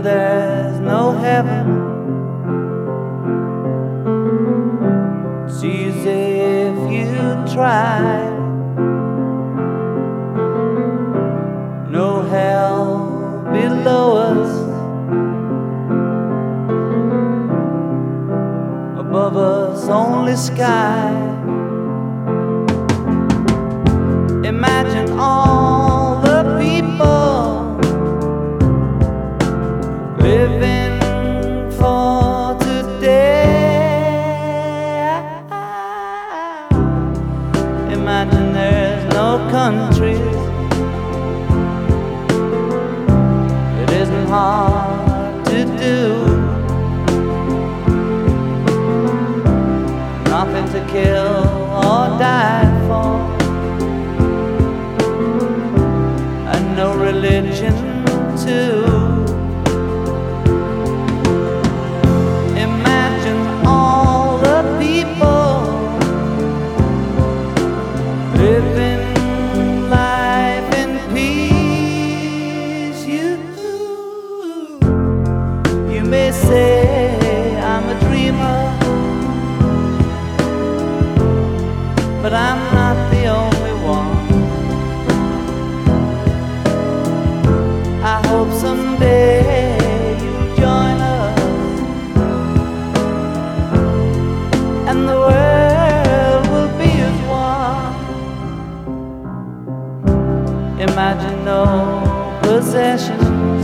there's no heaven. It's easy if you try. No hell below us, above us only sky. Imagine all the people living for today. Imagine there's no countries. It isn't hard to do. Nothing to kill or die for, and no religion too. Imagine all the people living life in peace. You may say I'm a dreamer, but I'm not the only one. I hope someday you'll join us, and the world will be as one. Imagine no possessions.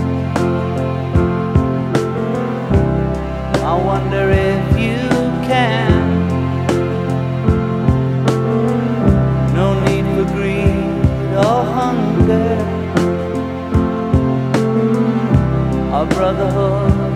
I wonder if you can. No need for greed or hunger, our brotherhood